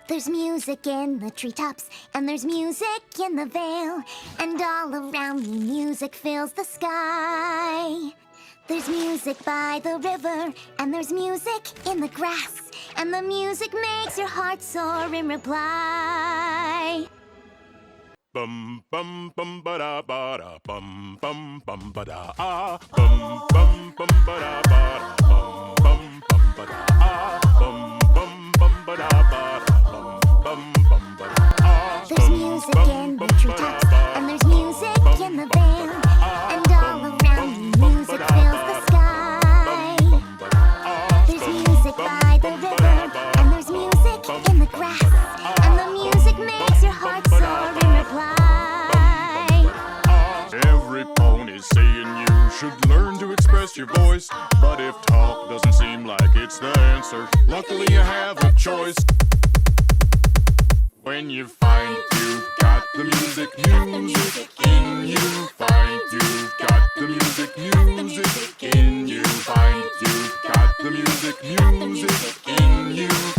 There's music in the treetops, and there's music in the vale, and all around me music fills the sky. There's music by the river, and there's music in the grass, and the music makes your heart soar in reply. Bum bum bum ba da ba da bum bum bum ba da ah bum bum bum ba da ba da bum bum bum ba da ah bum bum bum ba da ba da bum bum bum ba da ah. There's music in the treetops, and there's music in the vale, and all around me music fills the sky. There's music by the river, and there's music in the grass, and the music makes your heart soar in reply. Every pony's saying you should learn to express your voice, but if talk doesn't seem like it's the answer, luckily you have a choice. When you find you've got the music in you, find you've got the music in you, find you've got the music in you.